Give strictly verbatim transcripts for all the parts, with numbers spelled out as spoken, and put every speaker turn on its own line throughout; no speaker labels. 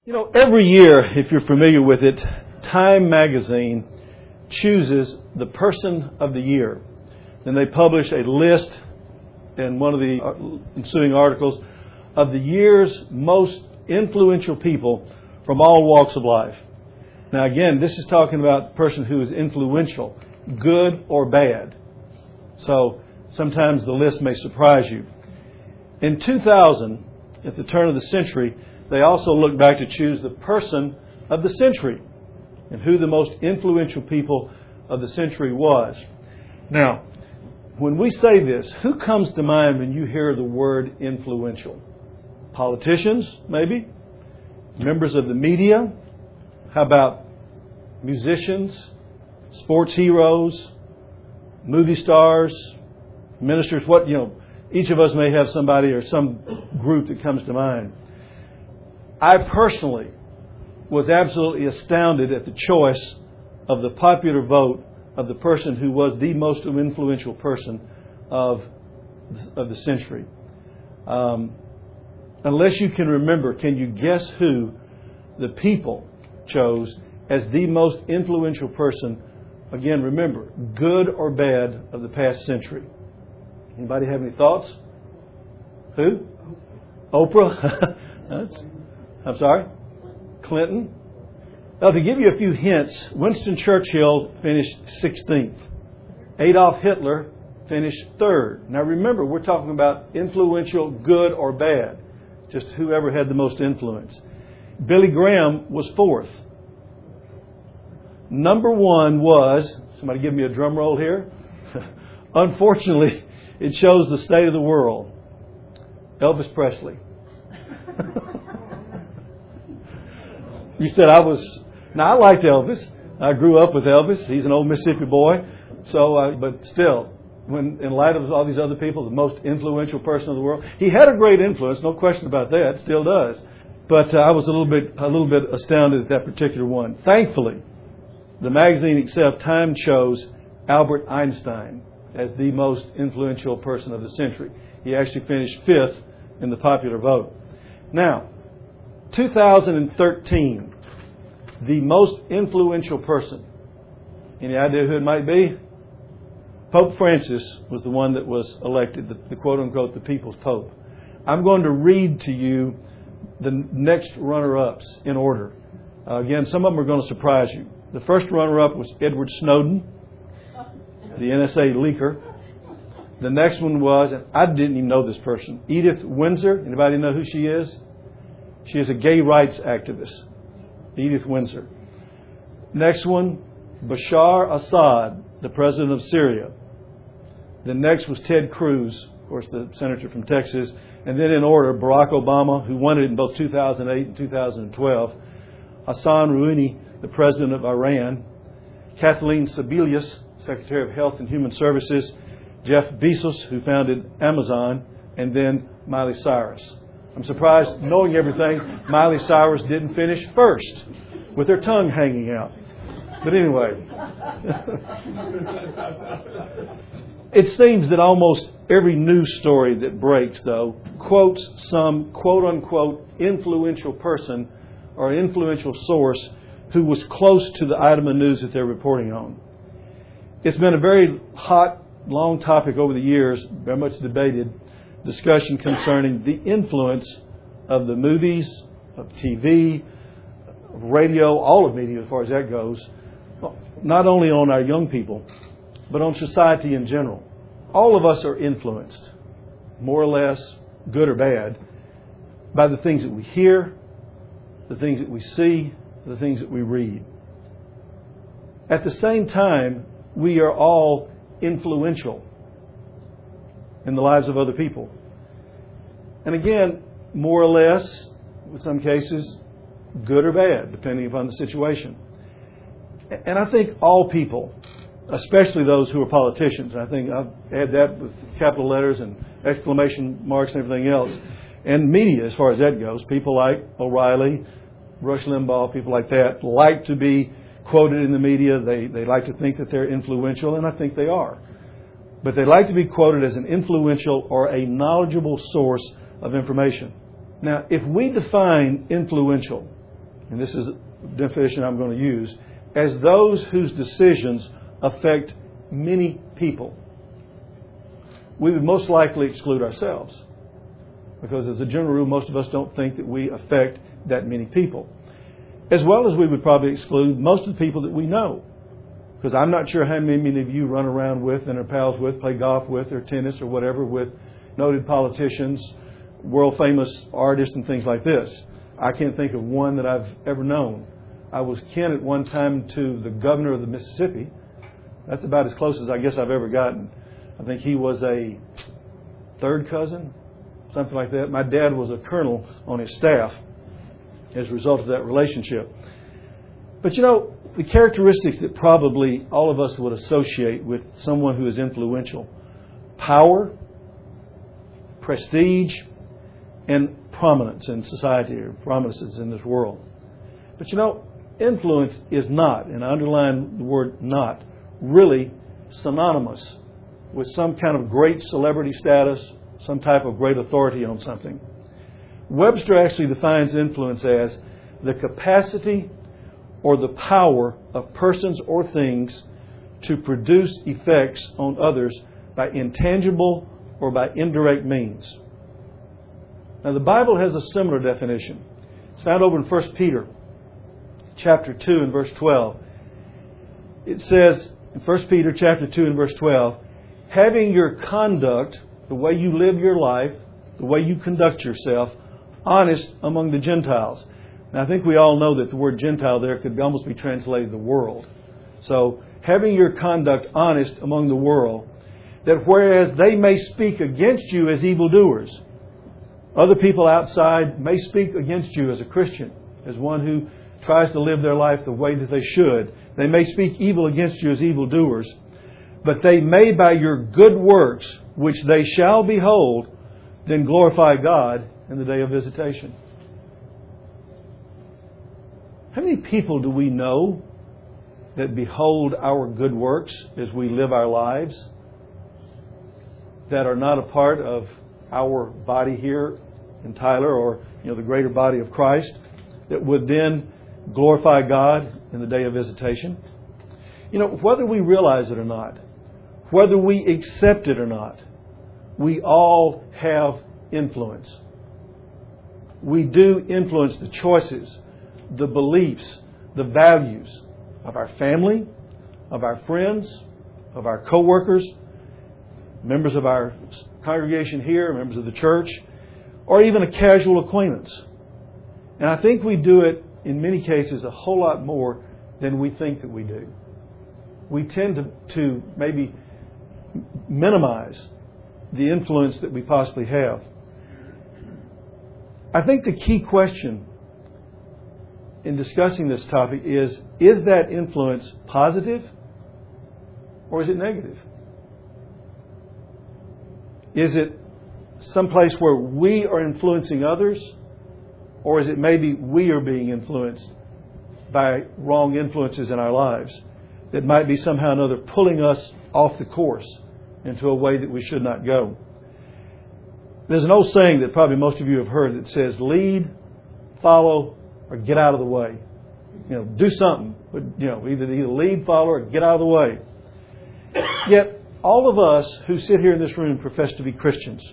You know, every year, if you're familiar with it, Time magazine chooses the person of the year. Then they publish a list in one of the ensuing articles of the year's most influential people from all walks of life. Now again, this is talking about the person who is influential, good or bad. So sometimes the list may surprise you. In two thousand, at the turn of the century, they also looked back to choose the person of the century and who the most influential people of the century was. Now, when we say this, who comes to mind when you hear the word influential? Politicians, maybe? Members of the media? How about musicians, sports heroes, movie stars, ministers? What, you know, each of us may have somebody or some group that comes to mind. I personally was absolutely astounded at the choice of the popular vote of the person who was the most influential person of, of the century. Um, unless you can remember, can you guess who the people chose as the most influential person, again, remember, good or bad, of the past century? Anybody have any thoughts? Who? Oprah? That's, I'm sorry? Clinton? Now, to give you a few hints, Winston Churchill finished sixteenth. Adolf Hitler finished third. Now remember, we're talking about influential, good or bad. Just whoever had the most influence. Billy Graham was fourth. Number one was, somebody give me a drum roll here. Unfortunately, it shows the state of the world. Elvis Presley. You said I was... Now, I liked Elvis. I grew up with Elvis. He's an old Mississippi boy. So, uh, but still, when in light of all these other people, the most influential person in the world, he had a great influence, no question about that. Still does. But uh, I was a little bit, a little bit astounded at that particular one. Thankfully, the magazine itself, Time, chose Albert Einstein as the most influential person of the century. He actually finished fifth in the popular vote. Now, two thousand thirteen, the most influential person. Any idea who it might be? Pope Francis was the one that was elected, the, the quote-unquote, the people's pope. I'm going to read to you the next runner-ups in order. Uh, again, some of them are going to surprise you. The first runner-up was Edward Snowden, the N S A leaker. The next one was, and I didn't even know this person, Edith Windsor. Anybody know who she is? She is a gay rights activist. Edith Windsor. Next one, Bashar Assad, the president of Syria. The next was Ted Cruz, of course, the senator from Texas. And then in order, Barack Obama, who won it in both two thousand eight and two thousand twelve. Hassan Rouhani, the president of Iran. Kathleen Sebelius, Secretary of Health and Human Services. Jeff Bezos, who founded Amazon. And then Miley Cyrus. I'm surprised, knowing everything, Miley Cyrus didn't finish first with her tongue hanging out. But anyway, it seems that almost every news story that breaks, though, quotes some quote-unquote influential person or influential source who was close to the item of news that they're reporting on. It's been a very hot, long topic over the years, very much debated, discussion concerning the influence of the movies, of T V, of radio, all of media as far as that goes, not only on our young people, but on society in general. All of us are influenced, more or less, good or bad, by the things that we hear, the things that we see, the things that we read. At the same time, we are all influential in the lives of other people. And again, more or less, in some cases, good or bad, depending upon the situation. And I think all people, especially those who are politicians, I think I've had that with capital letters and exclamation marks and everything else, and media as far as that goes, people like O'Reilly, Rush Limbaugh, people like that, like to be quoted in the media. They, they like to think that they're influential, and I think they are. But they like to be quoted as an influential or a knowledgeable source of information. Now, if we define influential and this is the definition I'm going to use, as those whose decisions affect many people. We would most likely exclude ourselves, because as a general rule, most of us don't think that we affect that many people. As well as we would probably exclude most of the people that we know. Because I'm not sure how many of you run around with and are pals with, play golf with, or tennis or whatever with noted politicians, world famous artists and things like this. I can't think of one that I've ever known. I was kin at one time to the governor of the Mississippi. That's about as close as I guess I've ever gotten. I think he was a third cousin, something like that. My dad was a colonel on his staff as a result of that relationship. But you know, the characteristics that probably all of us would associate with someone who is influential: power, prestige, and prominence in society, or prominences in this world. But you know, influence is not, and I underline the word not, really synonymous with some kind of great celebrity status, some type of great authority on something. Webster actually defines influence as the capacity or the power of persons or things to produce effects on others by intangible or by indirect means. Now, the Bible has a similar definition. It's found over in First Peter chapter two and verse twelve. It says in First Peter chapter two and verse twelve, having your conduct, the way you live your life, the way you conduct yourself, honest among the Gentiles. Now, I think we all know that the word Gentile there could almost be translated the world. So, having your conduct honest among the world, that whereas they may speak against you as evildoers, other people outside may speak against you as a Christian, as one who tries to live their life the way that they should. They may speak evil against you as evildoers, but they may by your good works, which they shall behold, then glorify God in the day of visitation. How many people do we know that behold our good works as we live our lives, that are not a part of our body here in Tyler, or you know the greater body of Christ, that would then glorify God in the day of visitation? You know, whether we realize it or not, whether we accept it or not, we all have influence. We do influence the choices, the beliefs, the values of our family, of our friends, of our co-workers, members of our congregation here, members of the church, or even a casual acquaintance. And I think we do it in many cases a whole lot more than we think that we do. We tend to, to maybe minimize the influence that we possibly have. I think the key question in discussing this topic is, is that influence positive or is it negative? Is it someplace where we are influencing others, or is it maybe we are being influenced by wrong influences in our lives that might be somehow or another pulling us off the course into a way that we should not go? There's an old saying that probably most of you have heard that says, lead, follow, or get out of the way. You know, do something, but you know, either either lead, follow, or get out of the way. Yet, all of us who sit here in this room profess to be Christians.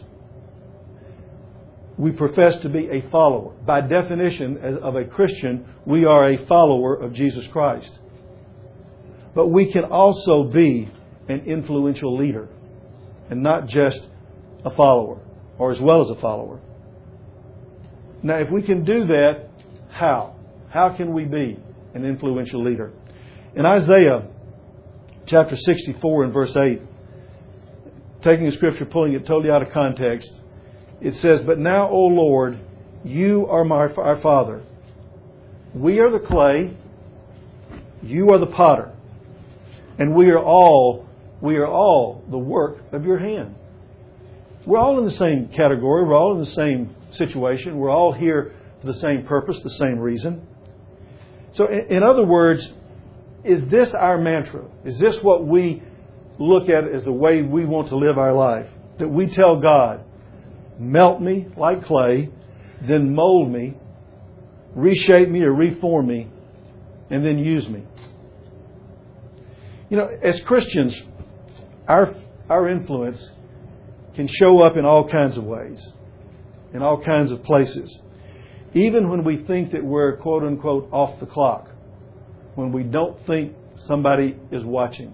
We profess to be a follower. By definition of a Christian, we are a follower of Jesus Christ. But we can also be an influential leader and not just a follower, or as well as a follower. Now, if we can do that, how? How can we be an influential leader? In Isaiah chapter sixty-four and verse eight, taking the scripture, pulling it totally out of context, it says, but now, O Lord, you are my, our Father. We are the clay, you are the potter, and we are all, we are all the work of your hand. We're all in the same category. We're all in the same situation. We're all here for the same purpose, the same reason. So, in, in other words, is this our mantra? Is this what we look at as the way we want to live our life? That we tell God, melt me like clay, then mold me reshape me or reform me, and then use me. You know, as Christians, our our influence can show up in all kinds of ways, in all kinds of places. Even when we think that we're, quote unquote, off the clock, when we don't think somebody is watching.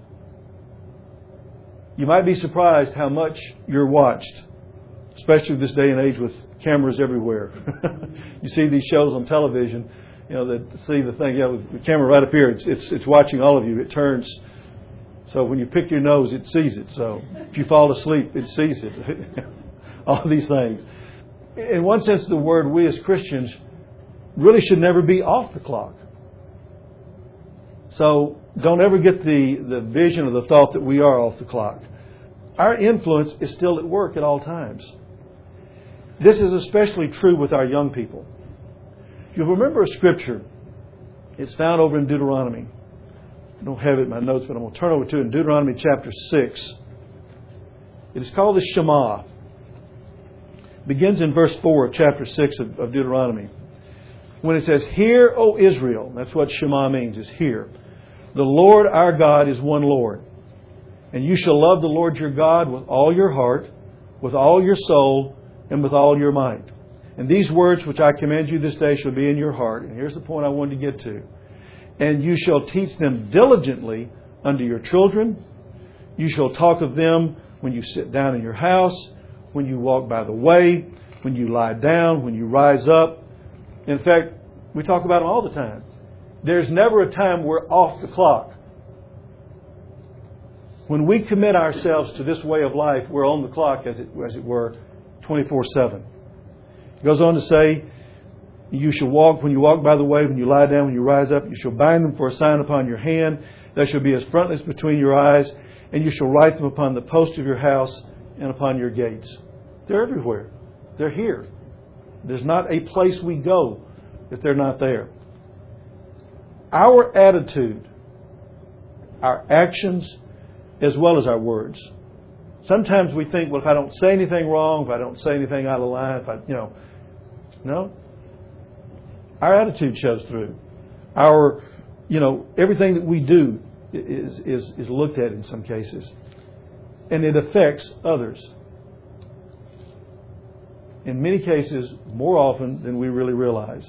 You might be surprised how much you're watched, especially this day and age with cameras everywhere. You see these shows on television, you know, that see the thing, you know, the camera right up here, it's, it's it's watching all of you. It turns, so when you pick your nose, it sees it. So if you fall asleep, it sees it. All these things. In one sense, the word we as Christians really should never be off the clock. So don't ever get the, the vision or the thought that we are off the clock. Our influence is still at work at all times. This is especially true with our young people. If you remember a scripture, it's found over in Deuteronomy. I don't have it in my notes, but I'm going to turn over to it in Deuteronomy chapter six. It is called the Shema. It begins in verse four of chapter six of, of Deuteronomy. When it says, "Hear, O Israel," that's what Shema means, is hear. "The Lord our God is one Lord. And you shall love the Lord your God with all your heart, with all your soul, and with all your might. And these words which I command you this day shall be in your heart." And here's the point I wanted to get to. "And you shall teach them diligently unto your children. You shall talk of them when you sit down in your house, when you walk by the way, when you lie down, when you rise up." In fact, we talk about them all the time. There's never a time we're off the clock. When we commit ourselves to this way of life, we're on the clock, as it, as it were, twenty-four seven. It goes on to say, "You shall walk when you walk by the way, when you lie down, when you rise up. You shall bind them for a sign upon your hand. They shall be as frontlets between your eyes, and you shall write them upon the post of your house and upon your gates." They're everywhere. They're here. There's not a place we go if they're not there. Our attitude, our actions, as well as our words. Sometimes we think, well, if I don't say anything wrong, if I don't say anything out of line, if I, you know, no. Our attitude shows through. Our, you know, everything that we do is is is looked at in some cases, and it affects others. In many cases, more often than we really realize.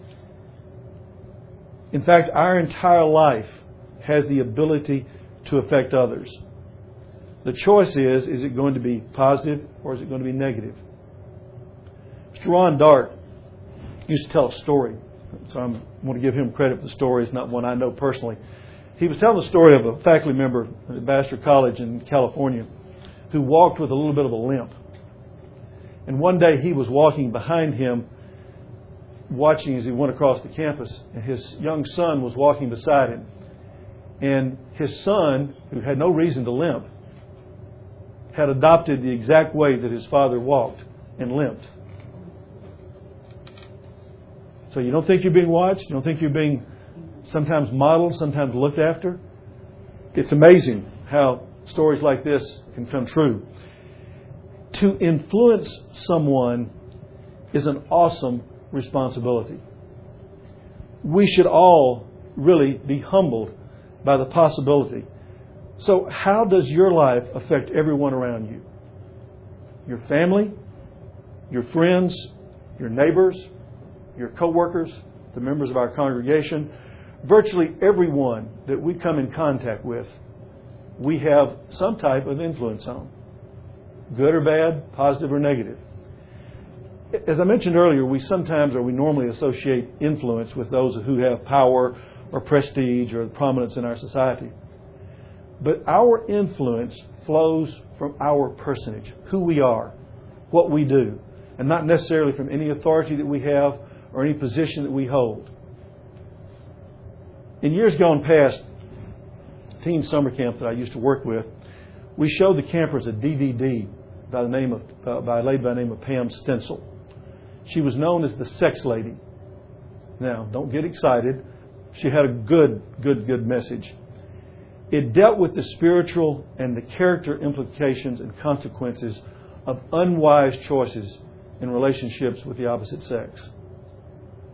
In fact, our entire life has the ability to affect others. The choice is, is it going to be positive or is it going to be negative? Mister Ron Dart used to tell a story. So I'm, I want to give him credit for the story. It's not one I know personally. He was telling the story of a faculty member at Vassar College in California who walked with a little bit of a limp. And one day he was walking behind him, watching as he went across the campus, and his young son was walking beside him. And his son, who had no reason to limp, had adopted the exact way that his father walked and limped. So you don't think you're being watched? You don't think you're being sometimes modeled, sometimes looked after? It's amazing how stories like this can come true. To influence someone is an awesome responsibility. We should all really be humbled by the possibility. So how does your life affect everyone around you? Your family, your friends, your neighbors, your co-workers, the members of our congregation, virtually everyone that we come in contact with, we have some type of influence on. Good or bad, positive or negative. As I mentioned earlier, we sometimes or we normally associate influence with those who have power or prestige or prominence in our society. But our influence flows from our personage, who we are, what we do, and not necessarily from any authority that we have or any position that we hold. In years gone past, teen summer camp that I used to work with, we showed the campers a D V D by the name of uh, by a lady by the name of Pam Stencil. She was known as the Sex Lady. Now, don't get excited. She had a good, good, good message. It dealt with the spiritual and the character implications and consequences of unwise choices in relationships with the opposite sex.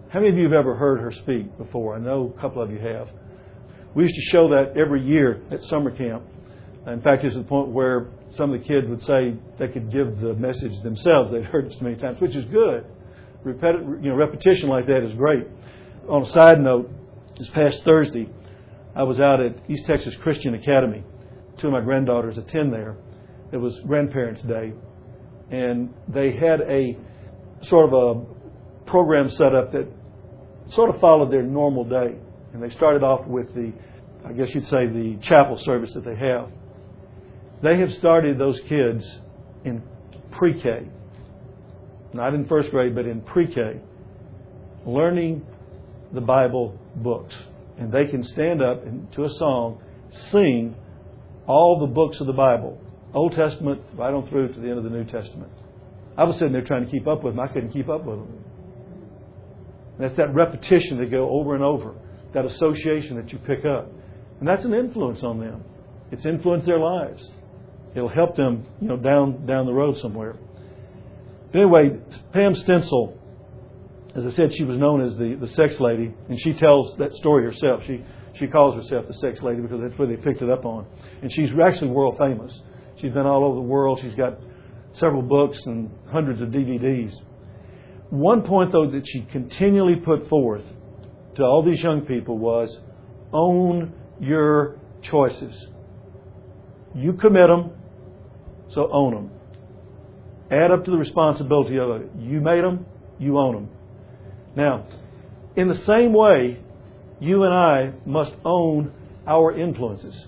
How many of you have ever heard her speak before? I know a couple of you have. We used to show that every year at summer camp. In fact, it's to the point where some of the kids would say they could give the message themselves. They'd heard it so many times, which is good. Repeti- you know, repetition like that is great. On a side note, this past Thursday, I was out at East Texas Christian Academy. Two of my granddaughters attend there. It was Grandparents' Day. And they had a sort of a program set up that sort of followed their normal day. And they started off with the, I guess you'd say, the chapel service that they have. They have started those kids in pre-K. Not in first grade, but in pre-K. Learning the Bible books. And they can stand up and, to a song, sing all the books of the Bible. Old Testament, right on through to the end of the New Testament. I was sitting there trying to keep up with them. I couldn't keep up with them. And that's that repetition that go over and over. That association that you pick up. And that's an influence on them. It's influenced their lives. It'll help them, you know, down down the road somewhere. But anyway, Pam Stencil, as I said, she was known as the, the sex lady. And she tells that story herself. She she calls herself the sex lady because that's where they picked it up on. And she's actually world famous. She's been all over the world. She's got several books and hundreds of D V Ds. One point, though, that she continually put forth to all these young people was, own your choices. You commit them, so own them. Add up to the responsibility of it. You made them, you own them. Now, in the same way, you and I must own our influences.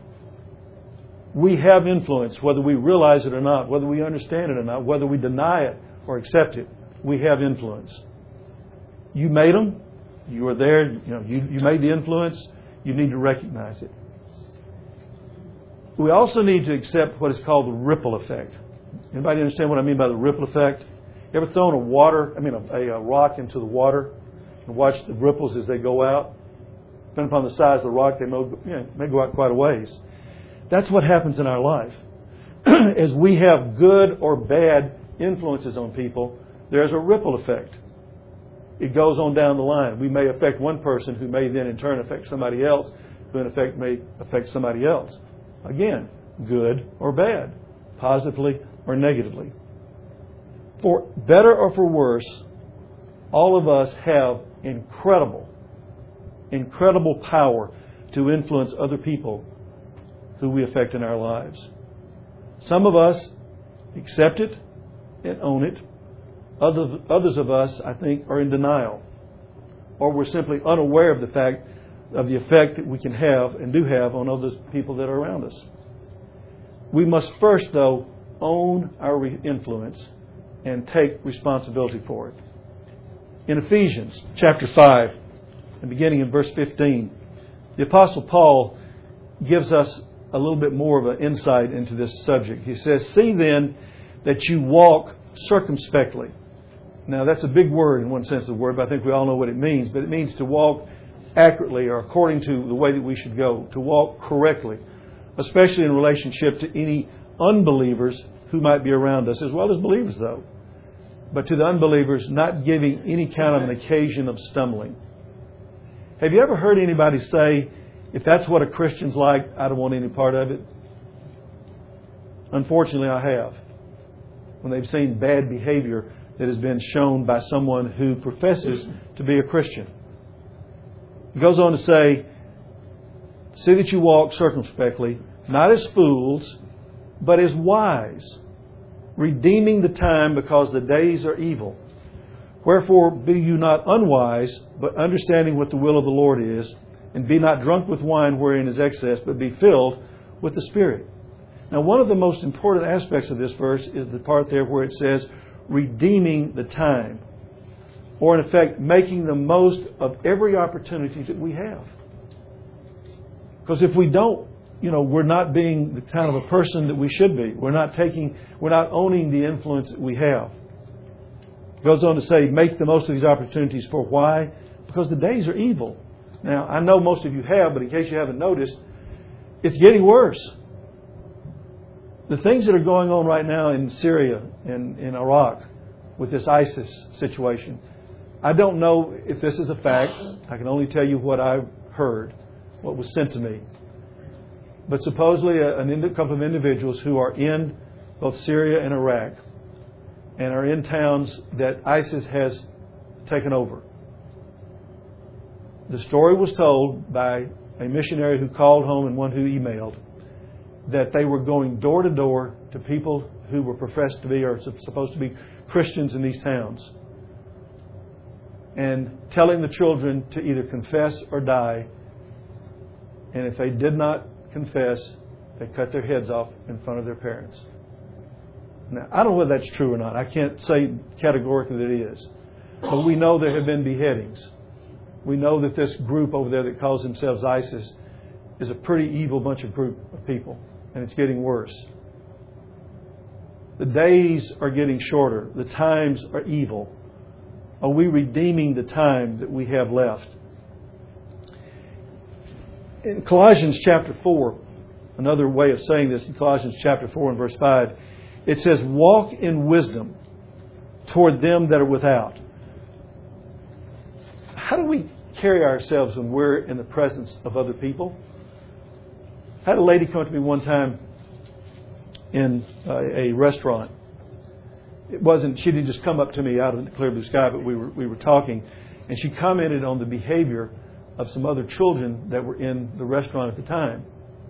We have influence, whether we realize it or not, whether we understand it or not, whether we deny it or accept it. We have influence. You made them. You were there. You know, you, you made the influence. You need to recognize it. We also need to accept what is called the ripple effect. Anybody understand what I mean by the ripple effect? You ever thrown a water, I mean a, a rock into the water and watch the ripples as they go out? Depending upon the size of the rock, they may, you know, may go out quite a ways. That's what happens in our life. As we have good or bad influences on people, there's a ripple effect. It goes on down the line. We may affect one person who may then in turn affect somebody else, who in effect may affect somebody else. Again, good or bad, positively or negatively. For better or for worse, all of us have incredible, incredible power to influence other people who we affect in our lives. Some of us accept it and own it. Other, others of us, I think, are in denial. Or we're simply unaware of the fact of the effect that we can have and do have on other people that are around us. We must first, though, own our influence and take responsibility for it. In Ephesians chapter five, and beginning in verse fifteen, the Apostle Paul gives us a little bit more of an insight into this subject. He says, "See then that you walk circumspectly." Now, that's a big word in one sense of the word, but I think we all know what it means. But it means to walk accurately or according to the way that we should go, to walk correctly, especially in relationship to any unbelievers who might be around us, as well as believers, though. But to the unbelievers, not giving any kind of an occasion of stumbling. Have you ever heard anybody say, if that's what a Christian's like, I don't want any part of it? Unfortunately, I have. When they've seen bad behavior that has been shown by someone who professes to be a Christian. He goes on to say, "See that you walk circumspectly, not as fools, but as wise, redeeming the time because the days are evil. Wherefore be you not unwise, but understanding what the will of the Lord is, and be not drunk with wine wherein is excess, but be filled with the Spirit." Now, one of the most important aspects of this verse is the part there where it says, redeeming the time. Or in effect, making the most of every opportunity that we have. Because if we don't, you know, we're not being the kind of a person that we should be. We're not taking, we're not owning the influence that we have. It goes on to say, make the most of these opportunities. For why? Because the days are evil. Now, I know most of you have, but in case you haven't noticed, it's getting worse. The things that are going on right now in Syria and in Iraq with this ISIS situation, I don't know if this is a fact. I can only tell you what I've heard, what was sent to me. But supposedly a, a couple of individuals who are in both Syria and Iraq and are in towns that ISIS has taken over. The story was told by a missionary who called home and one who emailed that they were going door to door to people who were professed to be or supposed to be Christians in these towns and telling the children to either confess or die. And if they did not confess, they cut their heads off in front of their parents. Now, I don't know whether that's true or not. I can't say categorically that it is. But we know there have been beheadings. We know that this group over there that calls themselves ISIS is a pretty evil bunch of group of people. And it's getting worse. The days are getting shorter. The times are evil. Are we redeeming the time that we have left? In Colossians chapter four, another way of saying this, in Colossians chapter four and verse five, it says, walk in wisdom toward them that are without. How do we carry ourselves when we're in the presence of other people? I had a lady come to me one time in uh, a restaurant. It wasn't, she didn't just come up to me out of the clear blue sky, but we were, we were talking, and she commented on the behavior of some other children that were in the restaurant at the time.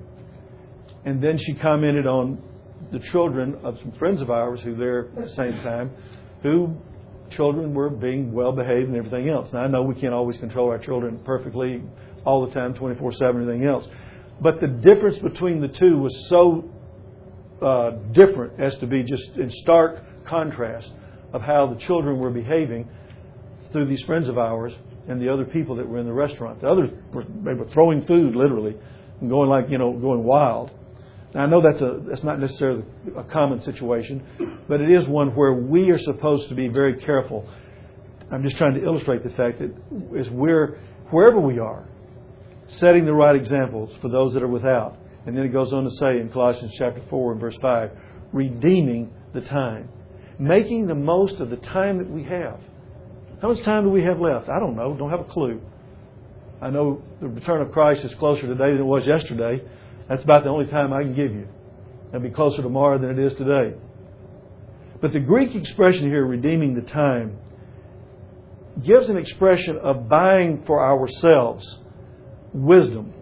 And then she commented on the children of some friends of ours who there at the same time, who children were being well behaved and everything else. Now I know we can't always control our children perfectly all the time, twenty-four seven, everything else. But the difference between the two was so uh, different as to be just in stark contrast of how the children were behaving through these friends of ours and the other people that were in the restaurant. The others were, they were throwing food literally and going like, you know, going wild. Now I know that's a that's not necessarily a common situation, but it is one where we are supposed to be very careful. I'm just trying to illustrate the fact that as we're wherever we are, setting the right examples for those that are without. And then it goes on to say in Colossians chapter four and verse five, redeeming the time. Making the most of the time that we have. How much time do we have left? I don't know. Don't have a clue. I know the return of Christ is closer today than it was yesterday. That's about the only time I can give you. It'll be closer tomorrow than it is today. But the Greek expression here, redeeming the time, gives an expression of buying for ourselves wisdom.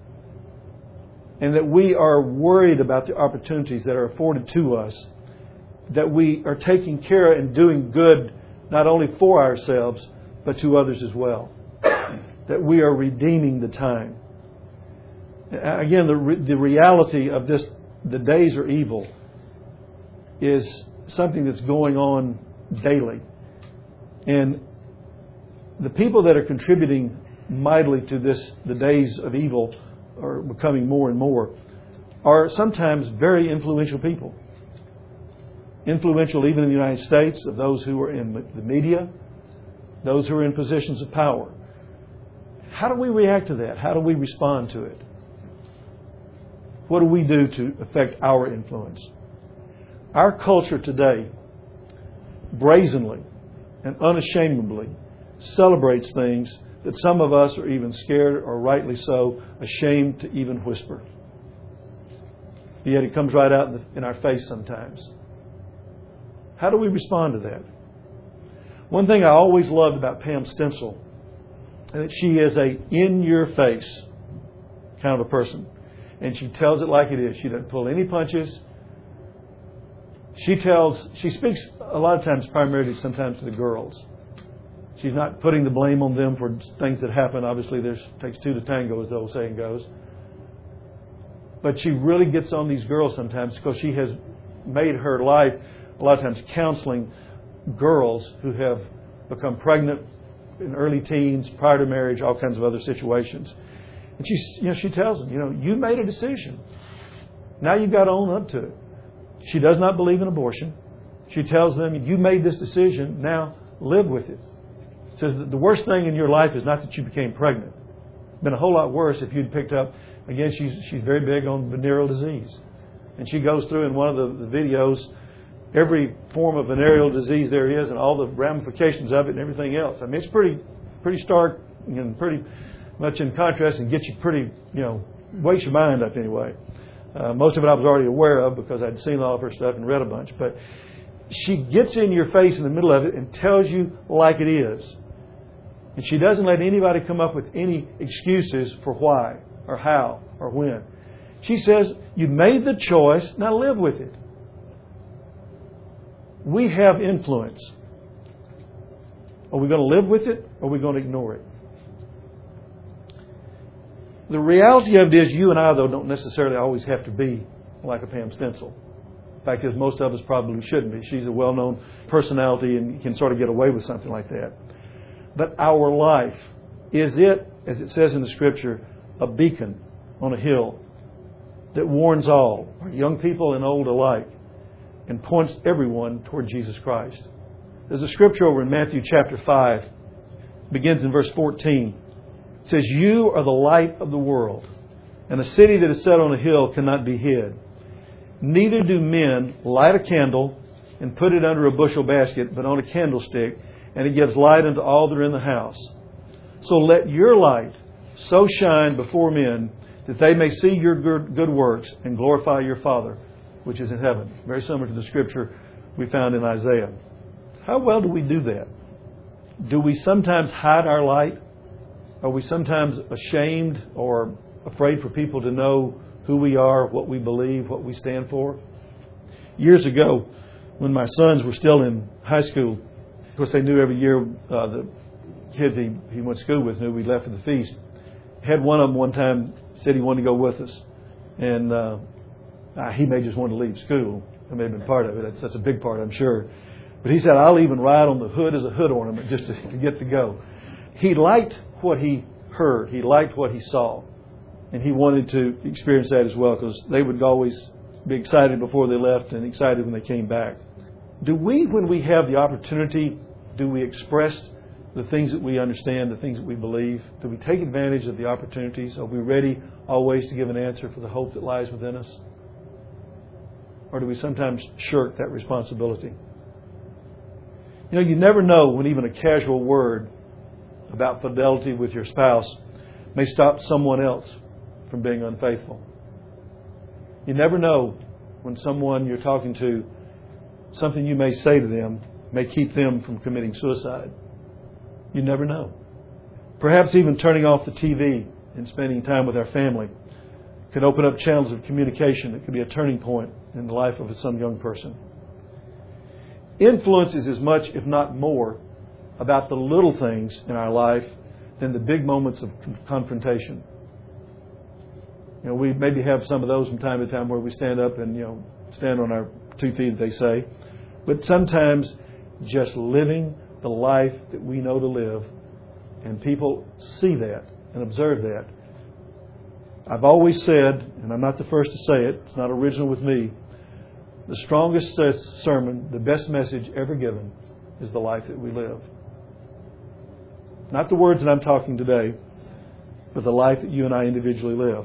And that we are worried about the opportunities that are afforded to us. That we are taking care and doing good not only for ourselves, but to others as well. That we are redeeming the time. Again, the re- the reality of this, the days are evil, is something that's going on daily. And the people that are contributing mightily to this, the days of evil are becoming more and more, are sometimes very influential people. Influential even in the United States, of those who are in the media, those who are in positions of power. How do we react to that? How do we respond to it? What do we do to affect our influence? Our culture today brazenly and unashamedly celebrates things that some of us are even scared, or rightly so, ashamed to even whisper. Yet it comes right out in, the, in our face sometimes. How do we respond to that? One thing I always loved about Pam Stencil is that she is a in-your-face kind of a person. And she tells it like it is. She doesn't pull any punches. She tells, she speaks a lot of times primarily sometimes to the girls. She's not putting the blame on them for things that happen. Obviously, there takes two to tango, as the old saying goes. But she really gets on these girls sometimes because she has made her life a lot of times counseling girls who have become pregnant in early teens, prior to marriage, all kinds of other situations. And she, you know, she tells them, you know, you made a decision. Now you've got to own up to it. She does not believe in abortion. She tells them, you made this decision, now live with it. Says that the worst thing in your life is not that you became pregnant. It's been a whole lot worse if you'd picked up, again, she's she's very big on venereal disease. And she goes through in one of the, the videos every form of venereal disease there is and all the ramifications of it and everything else. I mean, it's pretty pretty stark and pretty much in contrast and gets you pretty, you know, wakes your mind up anyway. Uh, most of it I was already aware of because I'd seen all of her stuff and read a bunch. But she gets in your face in the middle of it and tells you like it is. And she doesn't let anybody come up with any excuses for why or how or when. She says, you made the choice, now live with it. We have influence. Are we going to live with it or are we going to ignore it? The reality of it is you and I, though, don't necessarily always have to be like a Pam Stencil. The fact is, most of us probably shouldn't be. She's a well-known personality and can sort of get away with something like that. But our life, is it, as it says in the Scripture, a beacon on a hill that warns all, young people and old alike, and points everyone toward Jesus Christ? There's a Scripture over in Matthew chapter five, begins in verse fourteen. It says, you are the light of the world, and a city that is set on a hill cannot be hid. Neither do men light a candle and put it under a bushel basket, but on a candlestick, and it gives light unto all that are in the house. So let your light so shine before men that they may see your good, good works and glorify your Father, which is in heaven. Very similar to the Scripture we found in Isaiah. How well do we do that? Do we sometimes hide our light? Are we sometimes ashamed or afraid for people to know who we are, what we believe, what we stand for? Years ago, when my sons were still in high school, of course they knew every year, uh, the kids he, he went to school with knew we left for the feast. Had one of them one time said he wanted to go with us. And uh, he may just want to leave school. I may have been part of it. That's, that's a big part, I'm sure. But he said, I'll even ride on the hood as a hood ornament just to, to get to go. He liked what he heard. He liked what he saw. And he wanted to experience that as well, because they would always be excited before they left and excited when they came back. Do we, when we have the opportunity, do we express the things that we understand, the things that we believe? Do we take advantage of the opportunities? Are we ready always to give an answer for the hope that lies within us? Or do we sometimes shirk that responsibility? You know, you never know when even a casual word about fidelity with your spouse may stop someone else from being unfaithful. You never know when someone you're talking to, something you may say to them may keep them from committing suicide. You never know. Perhaps even turning off the T V and spending time with our family could open up channels of communication that could be a turning point in the life of some young person. Influence is as much, if not more, about the little things in our life than the big moments of confrontation. You know, we maybe have some of those from time to time where we stand up and, you know, stand on our two feet, they say. But sometimes just living the life that we know to live, and people see that and observe that. I've always said, and I'm not the first to say it, it's not original with me, the strongest sermon, the best message ever given is the life that we live. Not the words that I'm talking today, but the life that you and I individually live.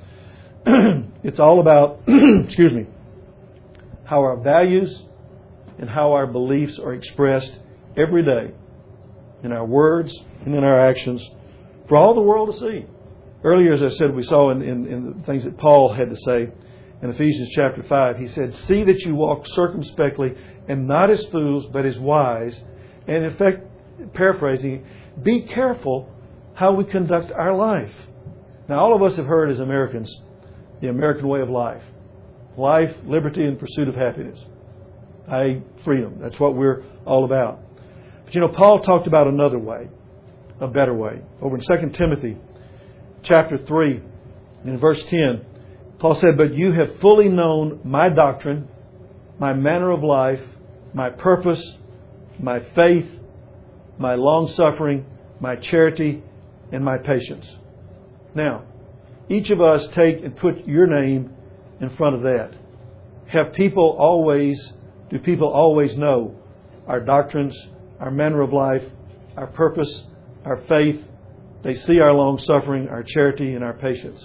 It's all about, excuse me, how our values and how our beliefs are expressed every day in our words and in our actions for all the world to see. Earlier, as I said, we saw in, in, in the things that Paul had to say in Ephesians chapter five. He said, see that you walk circumspectly and not as fools, but as wise. And in fact, paraphrasing, be careful how we conduct our life. Now, all of us have heard as Americans the American way of life. Life, liberty, and pursuit of happiness. I, freedom. That's what we're all about. But you know, Paul talked about another way, a better way. Over in Second Timothy chapter three, in verse ten, Paul said, but you have fully known my doctrine, my manner of life, my purpose, my faith, my long-suffering, my charity, and my patience. Now, each of us take and put your name in front of that. Have people always, do people always know our doctrines, our manner of life, our purpose, our faith? They see our long-suffering, our charity, and our patience.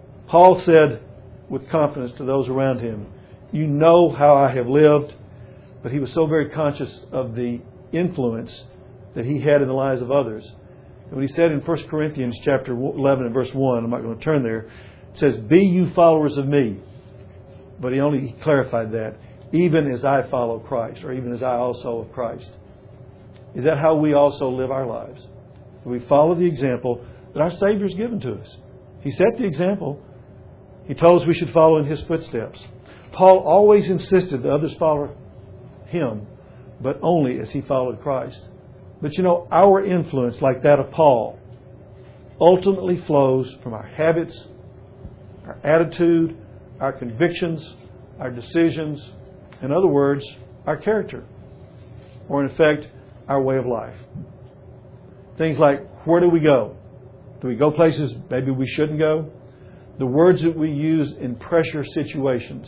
Paul said with confidence to those around him, you know how I have lived. but he was so very conscious of the influence that he had in the lives of others. And when he said in First Corinthians chapter eleven and verse one, I'm not going to turn there, it says, "Be you followers of me." But he only clarified that, "even as I follow Christ," or even as I also of Christ. Is that how we also live our lives? We follow the example that our Savior has given to us. He set the example. He told us we should follow in His footsteps. Paul always insisted that others follow him, but only as he followed Christ. But you know, our influence, like that of Paul, ultimately flows from our habits, our attitude, our convictions, our decisions, in other words, our character, or in effect, our way of life. Things like, where do we go? Do we go places maybe we shouldn't go? The words that we use in pressure situations.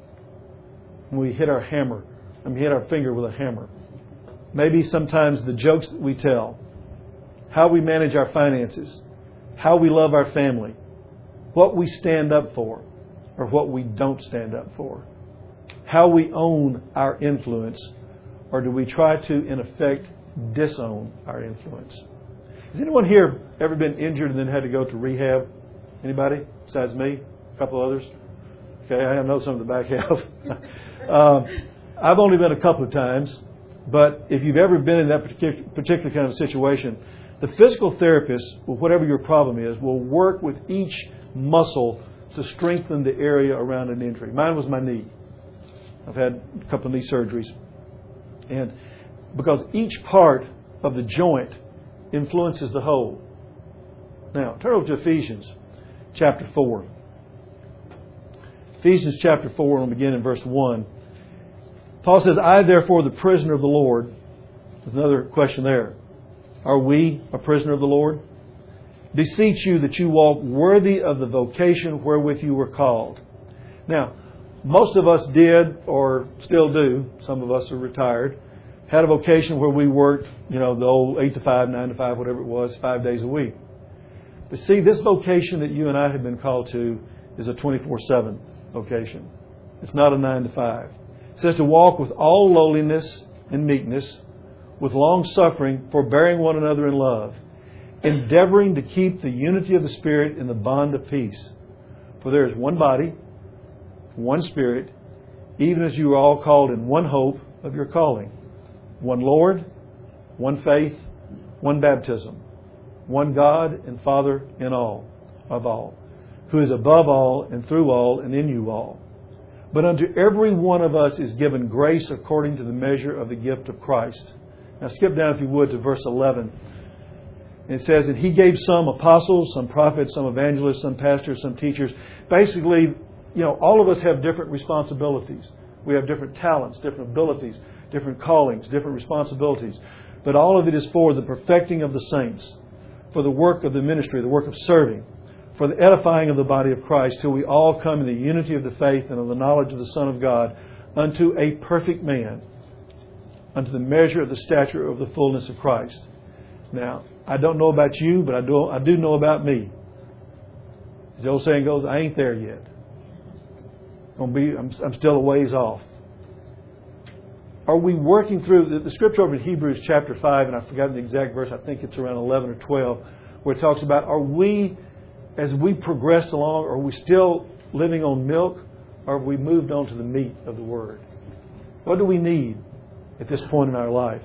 When we hit our hammer, I mean, hit our finger with a hammer. Maybe sometimes the jokes that we tell, how we manage our finances, how we love our family, what we stand up for or what we don't stand up for, how we own our influence, or do we try to, in effect, disown our influence? Has anyone here ever been injured and then had to go to rehab? Anybody besides me? A couple others? Okay, I know some of the back have. um, I've only been a couple of times, but if you've ever been in that particular, particular kind of situation, the physical therapist, whatever your problem is, will work with each muscle to strengthen the area around an injury. Mine was my knee. I've had a couple of knee surgeries. And because each part of the joint influences the whole. Now, turn over to Ephesians chapter four. Ephesians chapter four, and we'll begin in verse one. Paul says, "I therefore, the prisoner of the Lord." There's another question there. Are we a prisoner of the Lord? "Beseech you that you walk worthy of the vocation wherewith you were called." Now, most of us did, or still do, some of us are retired, had a vocation where we worked, you know, the old eight to five, nine to five, whatever it was, five days a week. But see, this vocation that you and I have been called to is a twenty-four seven vocation. It's not a nine to five. It says to walk with all lowliness and meekness, with long suffering, forbearing one another in love, endeavoring to keep the unity of the Spirit in the bond of peace. For there is one body, one Spirit, even as you are all called in one hope of your calling. One Lord, one faith, one baptism, one God and Father in all, of all, who is above all and through all and in you all. But unto every one of us is given grace according to the measure of the gift of Christ. Now skip down, if you would, to verse eleven. And it says that He gave some apostles, some prophets, some evangelists, some pastors, some teachers. Basically, you know, all of us have different responsibilities. We have different talents, different abilities, different callings, different responsibilities. But all of it is for the perfecting of the saints, for the work of the ministry, the work of serving, for the edifying of the body of Christ, till we all come in the unity of the faith and of the knowledge of the Son of God, unto a perfect man, unto the measure of the stature of the fullness of Christ. Now, I don't know about you, but I do, I do know about me. As the old saying goes, I ain't there yet. Gonna be, I'm, I'm still a ways off. Are we working through the, the scripture over in Hebrews chapter five, and I've forgotten the exact verse, I think it's around eleven or twelve, where it talks about, are we, as we progress along, are we still living on milk, or have we moved on to the meat of the Word? What do we need at this point in our life?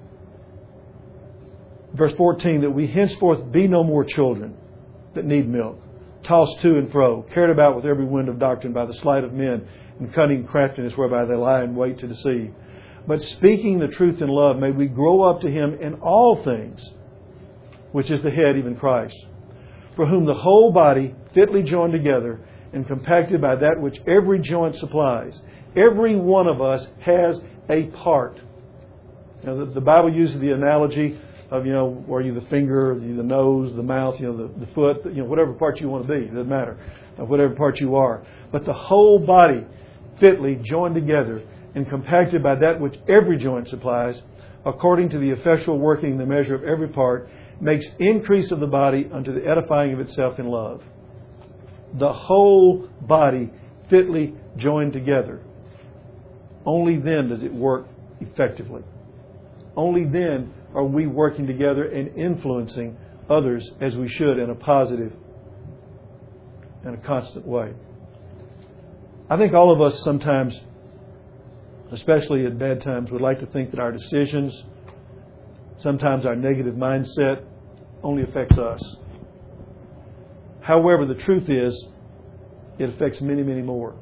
Verse fourteen, that we henceforth be no more children that need milk, tossed to and fro, carried about with every wind of doctrine by the sleight of men and cunning craftiness whereby they lie in wait to deceive. But speaking the truth in love, may we grow up to Him in all things, which is the head, even Christ, for whom the whole body, fitly joined together and compacted by that which every joint supplies. Every one of us has a part. Now, the, the Bible uses the analogy of, you know, are you the finger, you the nose, the mouth, you know, the, the foot, you know, whatever part you want to be. It doesn't matter. Whatever part you are. But the whole body, fitly joined together and compacted by that which every joint supplies, according to the effectual working in the measure of every part, makes increase of the body unto the edifying of itself in love. The whole body fitly joined together. Only then does it work effectively. Only then are we working together and influencing others as we should in a positive and a constant way. I think all of us sometimes, especially at bad times, would like to think that our decisions, sometimes our negative mindset, only affects us. However, the truth is, it affects many, many more.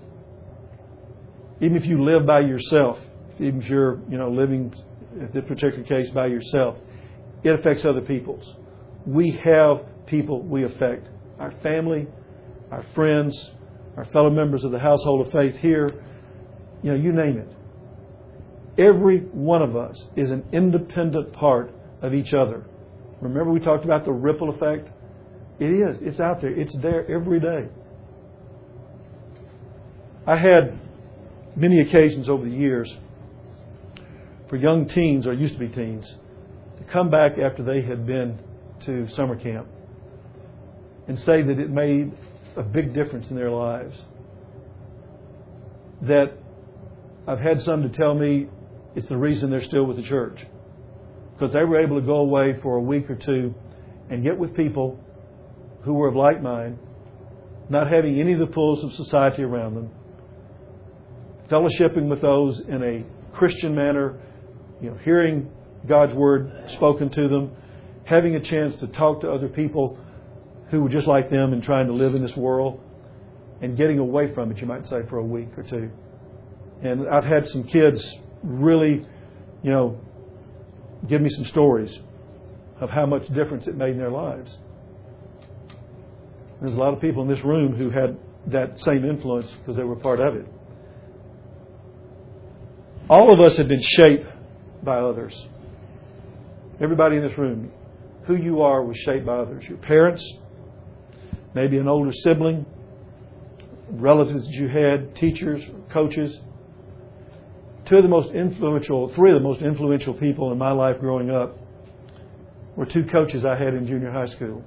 Even if you live by yourself, even if you're, you know, living in this particular case by yourself, it affects other people's. We have people we affect. Our family, our friends, our fellow members of the household of faith here, you know, you name it. Every one of us is an independent part of each other. Remember we talked about the ripple effect? It is. It's out there. It's there every day. I had many occasions over the years for young teens, or used to be teens, to come back after they had been to summer camp and say that it made a big difference in their lives. That I've had some to tell me it's the reason they're still with the church. Because they were able to go away for a week or two and get with people who were of like mind, not having any of the pulls of society around them, fellowshipping with those in a Christian manner, you know, hearing God's Word spoken to them, having a chance to talk to other people who were just like them and trying to live in this world, and getting away from it, you might say, for a week or two. And I've had some kids really, you know, give me some stories of how much difference it made in their lives. There's a lot of people in this room who had that same influence because they were part of it. All of us have been shaped by others. Everybody in this room, who you are was shaped by others. Your parents, maybe an older sibling, relatives that you had, teachers, coaches. Two of the most influential, three of the most influential people in my life growing up were two coaches I had in junior high school.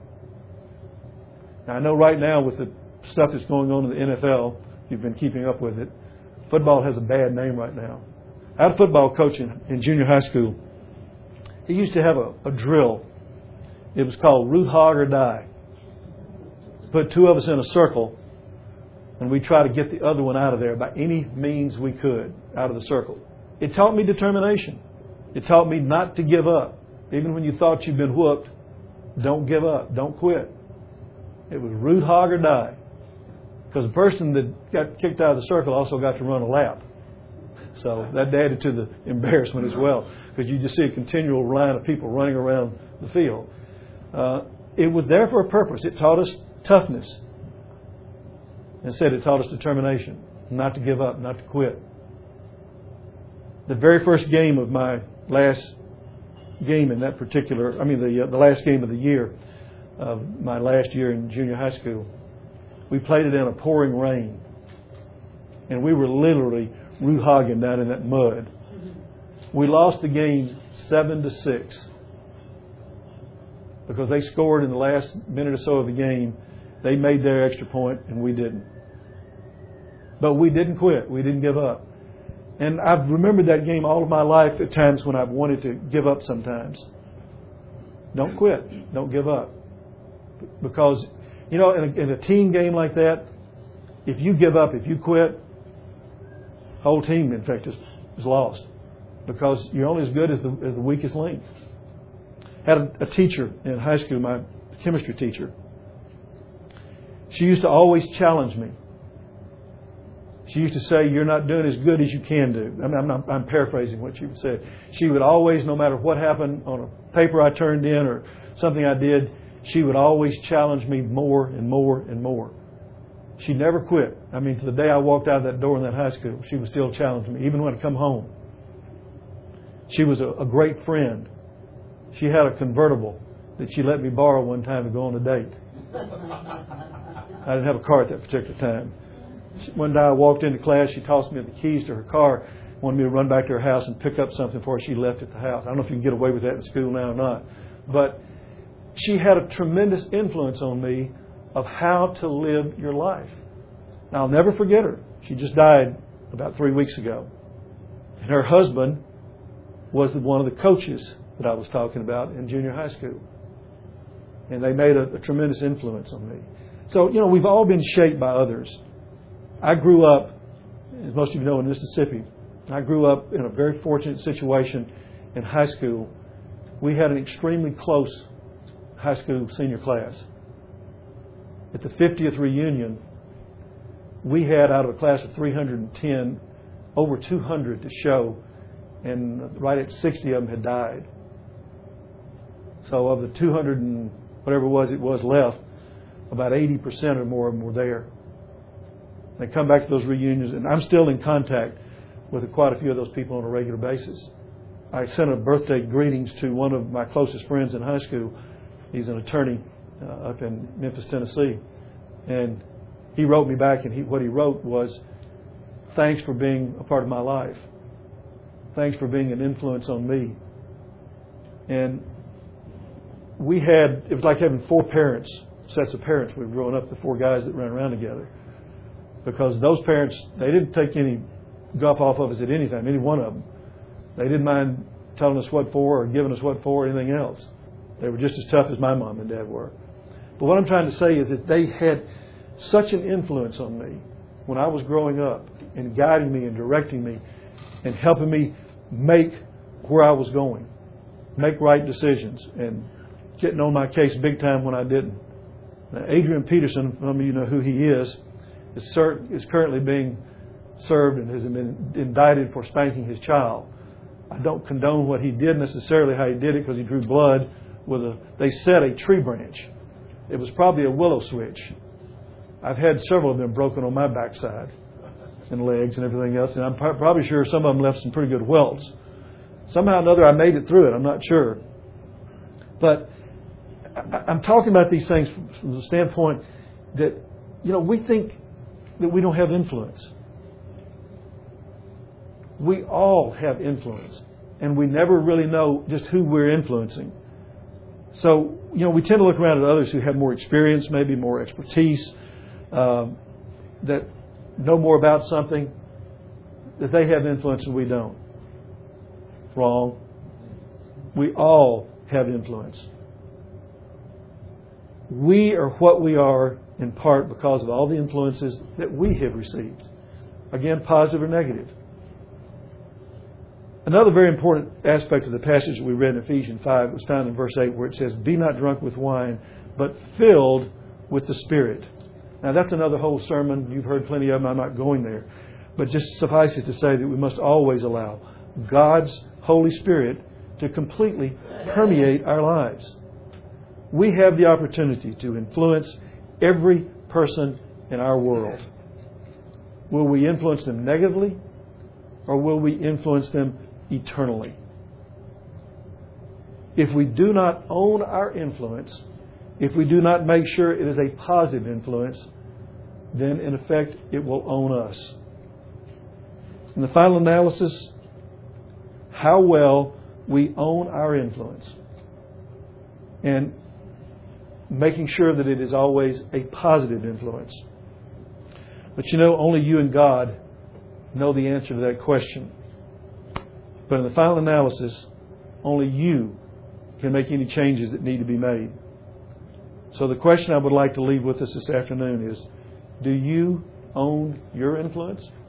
Now, I know right now with the stuff that's going on in the N F L, you've been keeping up with it, football has a bad name right now. I had a football coach in, in junior high school. He used to have a, a drill. It was called root hog or die. Put two of us in a circle, and we try to get the other one out of there by any means we could, out of the circle. It taught me determination. It taught me not to give up. Even when you thought you'd been whooped, don't give up. Don't quit. It was root hog or die. Because the person that got kicked out of the circle also got to run a lap. So that added to the embarrassment as well. Because you just see a continual line of people running around the field. Uh, it was there for a purpose. It taught us toughness. Instead, it taught us determination. Not to give up, not to quit. The very first game of my last game in that particular, I mean the, uh, the last game of the year, of my last year in junior high school, we played it in a pouring rain. And we were literally root hogging down in that mud. We lost the game seven to six because they scored in the last minute or so of the game. They made their extra point and we didn't. But we didn't quit. We didn't give up. And I've remembered that game all of my life at times when I've wanted to give up sometimes. Don't quit. Don't give up. Because, you know, in a, in a team game like that, if you give up, if you quit, the whole team, in fact, is, is lost. Because you're only as good as the, as the weakest link. I had a, a teacher in high school, my chemistry teacher. She used to always challenge me. She used to say, you're not doing as good as you can do. I mean, I'm, not, I'm paraphrasing what she said. She would always, no matter what happened on a paper I turned in or something I did, she would always challenge me more and more and more. She never quit. I mean, to the day I walked out of that door in that high school, she was still challenging me, even when I come home. She was a, a great friend. She had a convertible that she let me borrow one time to go on a date. I didn't have a car at that particular time. One day I walked into class, she tossed me the keys to her car, wanted me to run back to her house and pick up something for her she left at the house. I don't know if you can get away with that in school now or not. But she had a tremendous influence on me of how to live your life. Now, I'll never forget her. She just died about three weeks ago. And her husband was one of the coaches that I was talking about in junior high school. And they made a, a tremendous influence on me. So, you know, we've all been shaped by others. I grew up, as most of you know, in Mississippi. I grew up in a very fortunate situation in high school. We had an extremely close high school senior class. At the fiftieth reunion, we had, out of a class of three hundred ten, over two hundred to show, and right at sixty of them had died. So of the two hundred and whatever it was it was left, about eighty percent or more of them were there. They come back to those reunions, and I'm still in contact with quite a few of those people on a regular basis. I sent a birthday greetings to one of my closest friends in high school. He's an attorney uh, up in Memphis, Tennessee. And he wrote me back, and he, what he wrote was, "Thanks for being a part of my life. Thanks for being an influence on me." And we had, it was like having four parents, sets of parents. We were growing up, the four guys that ran around together. Because those parents, they didn't take any guff off of us at any time, any one of them. They didn't mind telling us what for or giving us what for or anything else. They were just as tough as my mom and dad were. But what I'm trying to say is that they had such an influence on me when I was growing up, and guiding me and directing me and helping me make where I was going, make right decisions, and getting on my case big time when I didn't. Now, Adrian Peterson, some of you know who he is, is, cert- is currently being served and has been indicted for spanking his child. I don't condone what he did necessarily, how he did it, because he drew blood with a, they said, a tree branch. It was probably a willow switch. I've had several of them broken on my backside and legs and everything else, and I'm probably sure some of them left some pretty good welts. Somehow or another I made it through it, I'm not sure. But I'm talking about these things from the standpoint that, you know, we think that we don't have influence. We all have influence, and we never really know just who we're influencing. So, you know, we tend to look around at others who have more experience, maybe more expertise, um, that know more about something, that they have influence and we don't. Wrong. We all have influence. We are what we are in part because of all the influences that we have received. Again, positive or negative. Another very important aspect of the passage that we read in Ephesians five was found in verse eight, where it says, "Be not drunk with wine, but filled with the Spirit." Now that's another whole sermon. You've heard plenty of them. I'm not going there. But just suffice it to say that we must always allow God's Holy Spirit to completely permeate our lives. We have the opportunity to influence every person in our world. Will we influence them negatively, or will we influence them eternally? If we do not own our influence, if we do not make sure it is a positive influence, then in effect it will own us. In the final analysis, how well we own our influence, and making sure that it is always a positive influence. But you know, only you and God know the answer to that question. But in the final analysis, only you can make any changes that need to be made. So the question I would like to leave with us this afternoon is, do you own your influence?